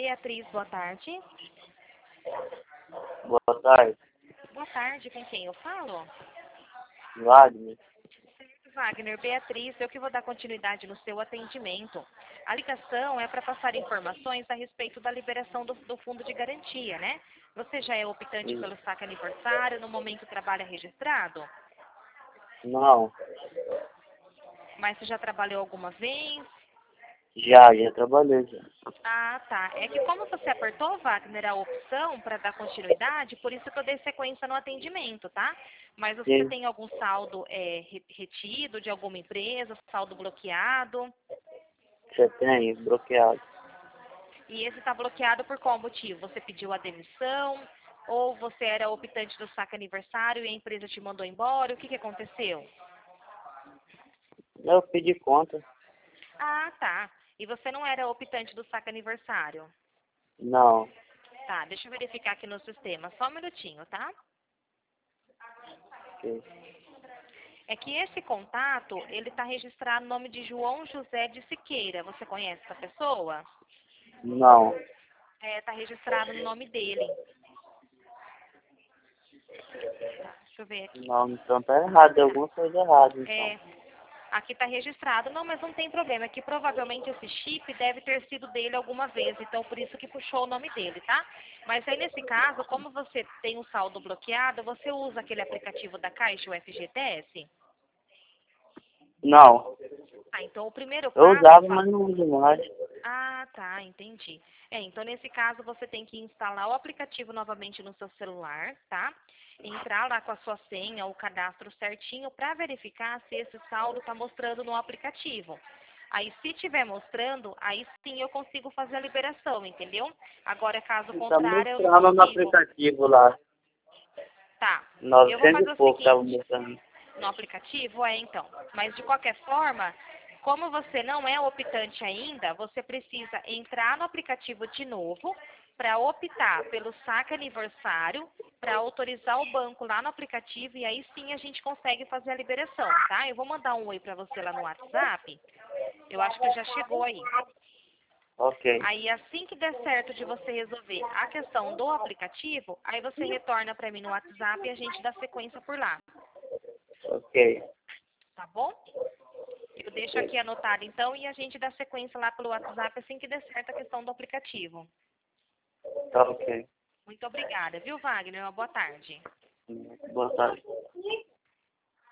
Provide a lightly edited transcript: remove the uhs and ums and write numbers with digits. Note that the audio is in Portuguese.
Beatriz, boa tarde. Boa tarde, Boa tarde, com quem eu falo? Wagner. Wagner, Beatriz, eu que vou dar continuidade no seu atendimento. A ligação é para passar informações a respeito da liberação do fundo de garantia, né? Você já é optante pelo saque aniversário, no momento trabalha registrado? Não, Mas você já trabalhou alguma vez? já trabalhei já. Ah, tá. É que como você apertou, Wagner, a opção para dar continuidade, por isso que eu dei sequência no atendimento, tá? Mas você Sim, tem algum saldo retido de alguma empresa, saldo bloqueado? você tem bloqueado. E esse está bloqueado por qual motivo? Você pediu a demissão? Ou você era optante do saque aniversário e a empresa te mandou embora? O que aconteceu? Eu pedi conta. Ah, tá. E você não era optante do saque aniversário? Não, Tá, deixa eu verificar aqui no sistema. Só um minutinho, tá? ok. É que esse contato, ele está registrado no nome de João José de Siqueira. Você conhece essa pessoa? Não, Está registrado no nome dele. Tá, deixa eu ver aqui. não, então tá errado, tem alguma coisa errada então. É, aqui está registrado. Não, mas não tem problema. É que provavelmente esse chip deve ter sido dele alguma vez. Então, por isso que puxou o nome dele, tá? Mas aí, nesse caso, como você tem o saldo bloqueado, você usa aquele aplicativo da Caixa, o FGTS? Não, Ah, então o primeiro eu passo... usava, mas não uso mais. Ah, tá, entendi. Então nesse caso você tem que instalar o aplicativo novamente no seu celular, tá? Entrar lá com a sua senha, o cadastro certinho para verificar se esse saldo está mostrando no aplicativo. Aí se estiver mostrando, aí sim eu consigo fazer a liberação, entendeu? Agora caso E tá contrário eu não mostrando no consigo. aplicativo lá. Tá. Eu vou 900 fazer e o pouco tava seguinte. mostrando. No aplicativo? Então. Mas de qualquer forma, como você não é optante ainda, você precisa entrar no aplicativo de novo para optar pelo saque aniversário, para autorizar o banco lá no aplicativo e aí sim a gente consegue fazer a liberação, tá? Eu vou mandar um oi para você lá no WhatsApp. Eu acho que já chegou aí. Ok, Aí assim que der certo de você resolver a questão do aplicativo, aí você retorna para mim no WhatsApp e a gente dá sequência por lá, ok, tá bom? Eu deixo aqui anotado então e a gente dá sequência lá pelo WhatsApp assim que der certo a questão do aplicativo. tá ok. Muito obrigada, viu, Wagner? Uma boa tarde. Boa tarde.